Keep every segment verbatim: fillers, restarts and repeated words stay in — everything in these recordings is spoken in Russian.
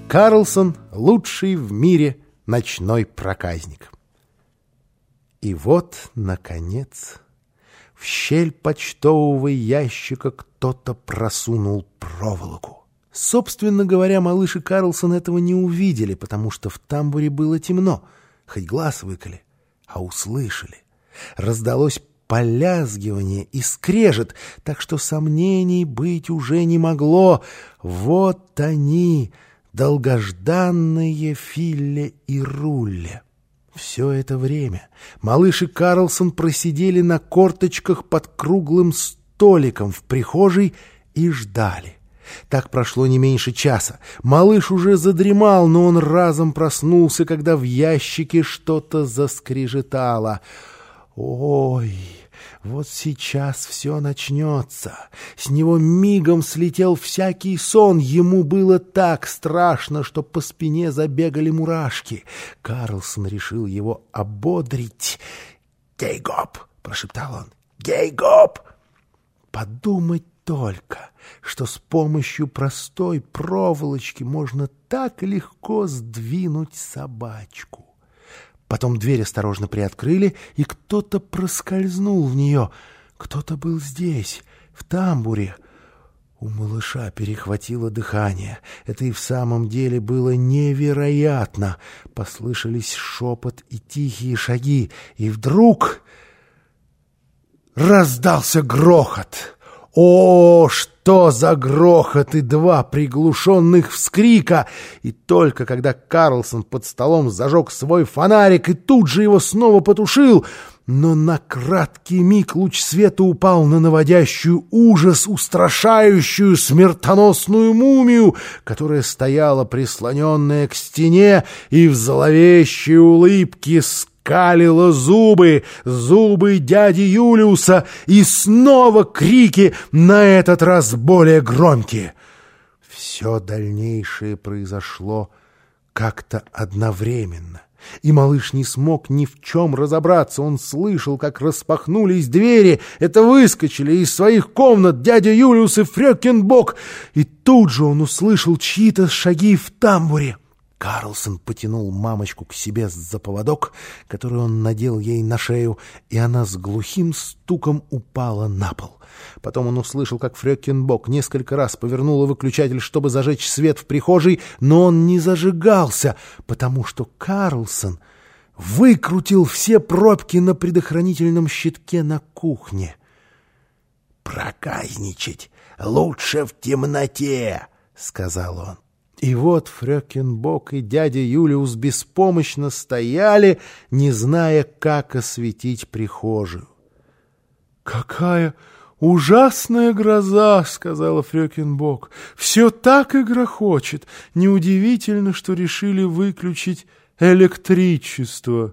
Карлсон — лучший в мире ночной проказник. И вот, наконец, в щель почтового ящика кто-то просунул проволоку. Собственно говоря, малыш и Карлсон этого не увидели, потому что в тамбуре было темно, хоть глаз выколи, а услышали. Раздалось полязгивание и скрежет, так что сомнений быть уже не могло. Вот они, долгожданные Филле и Рулле. Все это время малыш и Карлсон просидели на корточках под круглым столиком в прихожей и ждали. Так прошло не меньше часа. Малыш уже задремал, но он разом проснулся, когда в ящике что-то заскрежетало. Ой, вот сейчас все начнется. С него мигом слетел всякий сон. Ему было так страшно, что по спине забегали мурашки. Карлсон решил его ободрить. «Гей-гоп!» — прошептал он. «Гей-гоп!» Подумать только, что с помощью простой проволочки можно так легко сдвинуть собачку. Потом дверь осторожно приоткрыли, и кто-то проскользнул в нее. Кто-то был здесь, в тамбуре. У малыша перехватило дыхание. Это и в самом деле было невероятно. Послышались шепот и тихие шаги, и вдруг раздался грохот. О, что за грохот и два приглушенных вскрика! И только когда Карлсон под столом зажег свой фонарик и тут же его снова потушил, но на краткий миг луч света упал на наводящую ужас, устрашающую смертоносную мумию, которая стояла прислоненная к стене и в зловещей улыбке скалила зубы, зубы дяди Юлиуса, и снова крики, на этот раз более громкие. Все дальнейшее произошло как-то одновременно, и малыш не смог ни в чем разобраться. Он слышал, как распахнулись двери, это выскочили из своих комнат дядя Юлиус и Фрёкинбок, и тут же он услышал чьи-то шаги в тамбуре. Карлсон потянул мамочку к себе за поводок, который он надел ей на шею, и она с глухим стуком упала на пол. Потом он услышал, как Фрёкинбок несколько раз повернула выключатель, чтобы зажечь свет в прихожей, но он не зажигался, потому что Карлсон выкрутил все пробки на предохранительном щитке на кухне. «Проказничать лучше в темноте», — сказал он. И вот Фрёкинбок и дядя Юлиус беспомощно стояли, не зная, как осветить прихожую. «Какая ужасная гроза!» — сказала Фрёкинбок. «Все так и грохочет. Неудивительно, что решили выключить электричество».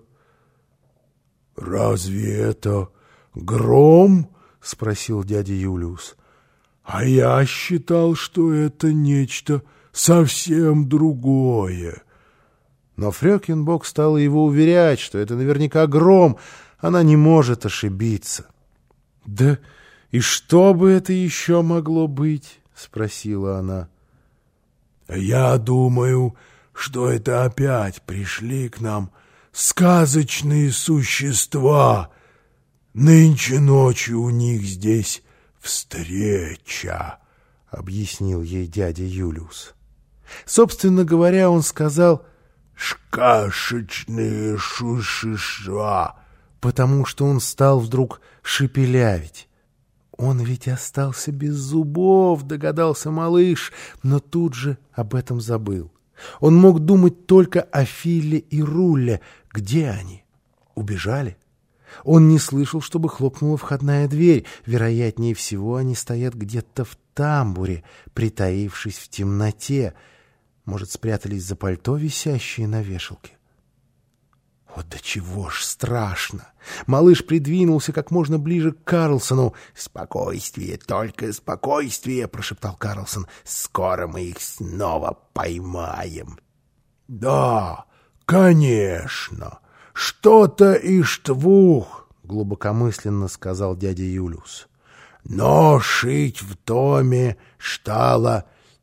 «Разве это гром?» — спросил дядя Юлиус. «А я считал, что это нечто совсем другое». Но Фрёкинбок стала его уверять, что это наверняка гром, она не может ошибиться. «Да и что бы это еще могло быть?» — спросила она. «Я думаю, что это опять пришли к нам сказочные существа. Нынче ночью у них здесь встреча», — объяснил ей дядя Юлиус. Собственно говоря, он сказал «шкашечные шушишва», потому что он стал вдруг шепелявить. Он ведь остался без зубов, догадался малыш, но тут же об этом забыл. Он мог думать только о Филле и Рулле. Где они? Убежали? Он не слышал, чтобы хлопнула входная дверь. Вероятнее всего, они стоят где-то в тамбуре, притаившись в темноте. Может, спрятались за пальто, висящие на вешалке? Вот до чего ж страшно! Малыш придвинулся как можно ближе к Карлсону. «Спокойствие, только спокойствие!» — прошептал Карлсон. «Скоро мы их снова поймаем». «Да, конечно, что-то из двух», — глубокомысленно сказал дядя Юлиус. «Но шить в доме стало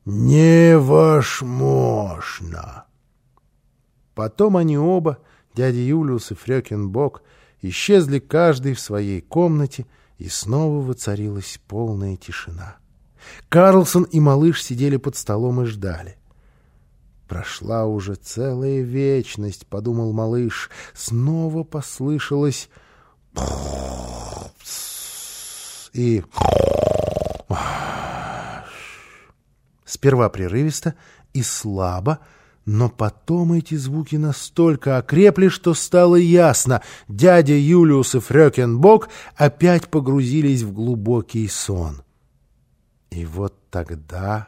невозможно. Потом они оба, дядя Юлиус и Фрёкинбок, исчезли каждый в своей комнате, и снова воцарилась полная тишина. Карлсон и малыш сидели под столом и ждали. «Прошла уже целая вечность», — подумал малыш. Снова послышалось и сперва прерывисто и слабо, но потом эти звуки настолько окрепли, что стало ясно: дядя Юлиус и Фрёкинбок опять погрузились в глубокий сон. И вот тогда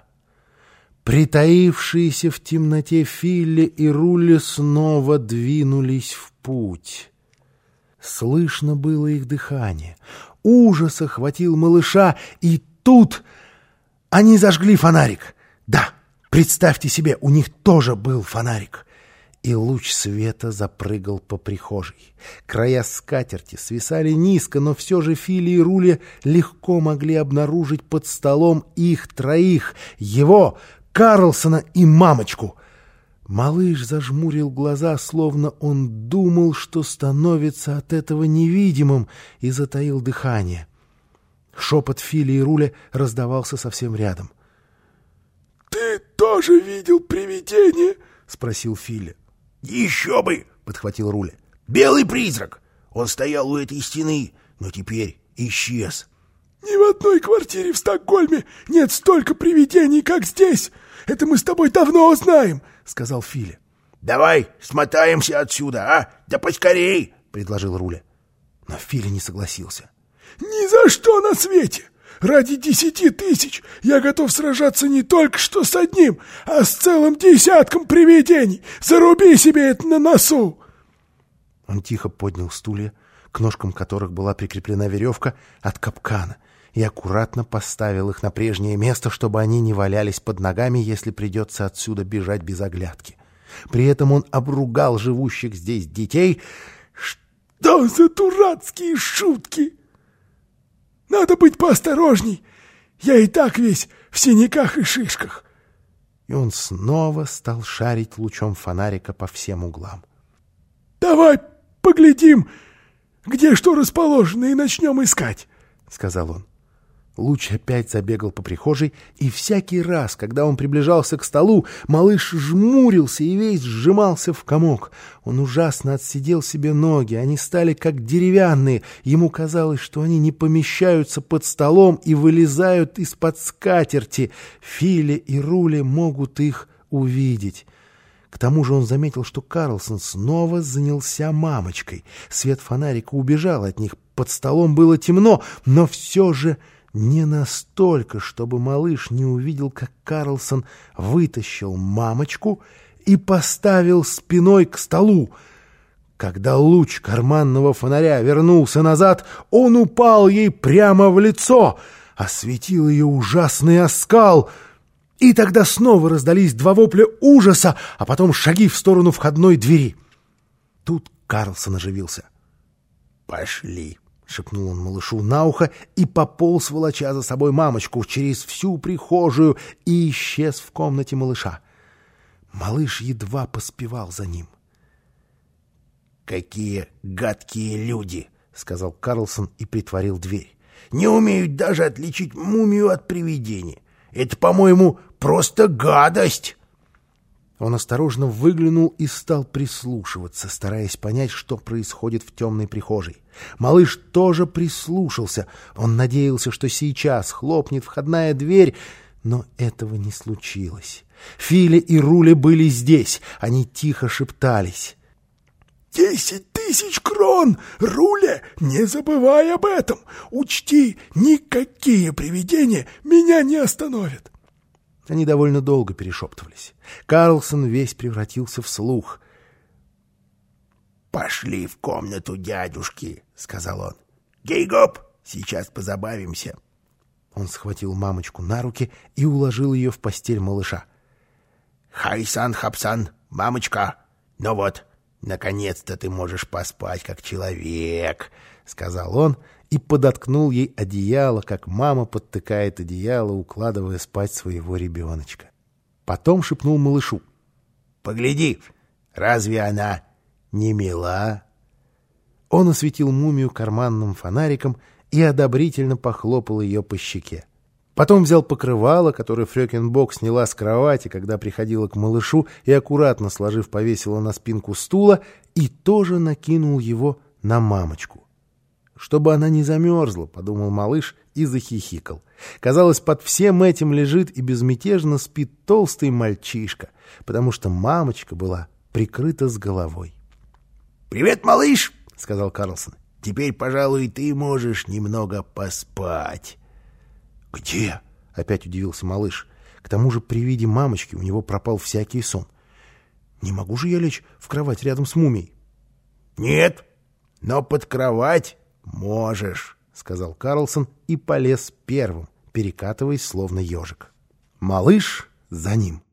притаившиеся в темноте Филли и Рули снова двинулись в путь. Слышно было их дыхание. Ужас охватил малыша, и тут они зажгли фонарик. Да, представьте себе, у них тоже был фонарик. И луч света запрыгал по прихожей. Края скатерти свисали низко, но все же Филли и Рули легко могли обнаружить под столом их троих, его, Карлсона и мамочку. Малыш зажмурил глаза, словно он думал, что становится от этого невидимым, и затаил дыхание. Шепот Филли и Рули раздавался совсем рядом. «Ты тоже видел привидение?» — спросил Филли. «Еще бы!» — подхватил Рули. «Белый призрак! Он стоял у этой стены, но теперь исчез». «Ни в одной квартире в Стокгольме нет столько привидений, как здесь. Это мы с тобой давно знаем», — сказал Филли. «Давай смотаемся отсюда, а? Да поскорей!» — предложил Рули. Но Филли не согласился. «Ни за что на свете! Ради десяти тысяч я готов сражаться не только что с одним, а с целым десятком привидений. Заруби себе это на носу!» Он тихо поднял стулья, к ножкам которых была прикреплена веревка от капкана, и аккуратно поставил их на прежнее место, чтобы они не валялись под ногами, если придется отсюда бежать без оглядки. При этом он обругал живущих здесь детей. «Что за дурацкие шутки! Надо быть поосторожней. Я и так весь в синяках и шишках». И он снова стал шарить лучом фонарика по всем углам. «Давай поглядим, где что расположено, и начнем искать», — сказал он. Луч опять забегал по прихожей, и всякий раз, когда он приближался к столу, малыш жмурился и весь сжимался в комок. Он ужасно отсидел себе ноги, они стали как деревянные. Ему казалось, что они не помещаются под столом и вылезают из-под скатерти. Филли и Рули могут их увидеть. К тому же он заметил, что Карлсон снова занялся мамочкой. Свет фонарика убежал от них, под столом было темно, но все же не настолько, чтобы малыш не увидел, как Карлсон вытащил мамочку и поставил спиной к столу. Когда луч карманного фонаря вернулся назад, он упал ей прямо в лицо, осветил ее ужасный оскал. И тогда снова раздались два вопля ужаса, а потом шаги в сторону входной двери. Тут Карлсон оживился. «Пошли», — шепнул он малышу на ухо и пополз, волоча за собой мамочку, через всю прихожую и исчез в комнате малыша. Малыш едва поспевал за ним. «Какие гадкие люди!» — сказал Карлсон и притворил дверь. «Не умеют даже отличить мумию от привидения. Это, по-моему, просто гадость!» Он осторожно выглянул и стал прислушиваться, стараясь понять, что происходит в темной прихожей. Малыш тоже прислушался. Он надеялся, что сейчас хлопнет входная дверь, но этого не случилось. Филли и Рули были здесь. Они тихо шептались. «Десять тысяч крон! Руля, не забывай об этом! Учти, никакие привидения меня не остановят!» Они довольно долго перешептывались. Карлсон весь превратился в слух. «Пошли в комнату дядюшки», — сказал он. «Гей-гоп, сейчас позабавимся». Он схватил мамочку на руки и уложил ее в постель малыша. «Хайсан-хапсан, мамочка, ну вот, наконец-то ты можешь поспать как человек», — сказал он и подоткнул ей одеяло, как мама подтыкает одеяло, укладывая спать своего ребеночка. Потом шепнул малышу: «Погляди, разве она не мила?» Он осветил мумию карманным фонариком и одобрительно похлопал ее по щеке. Потом взял покрывало, которое Фрёкинбок сняла с кровати, когда приходила к малышу, и, аккуратно сложив, повесила на спинку стула, и тоже накинул его на мамочку. «Чтобы она не замерзла», — подумал малыш и захихикал. Казалось, под всем этим лежит и безмятежно спит толстый мальчишка, потому что мамочка была прикрыта с головой. «Привет, малыш!» — сказал Карлсон. «Теперь, пожалуй, ты можешь немного поспать». «Где?» — опять удивился малыш. К тому же при виде мамочки у него пропал всякий сон. «Не могу же я лечь в кровать рядом с мумией?» «Нет, но под кровать можешь», — сказал Карлсон и полез первым, перекатываясь словно ежик. Малыш за ним.